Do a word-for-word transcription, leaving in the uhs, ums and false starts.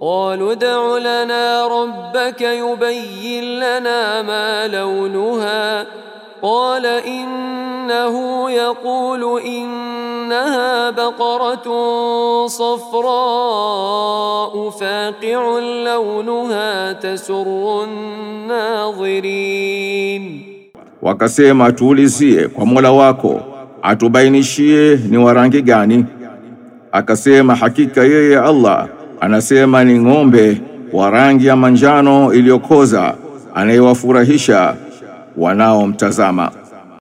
قالوا ادع لنا ربك يبين لنا ما لونها قال إنه يقول إنها بقرة صفراء فاقع لونها تسر الناظرين. Wakasema tuulizie kwa Mola wako atubainishie ni warangi gani. Akasema hakika yeye Allah anasema ni ng'ombe wa rangi ya manjano iliyokoza anayewafurahisha wanaomtazama.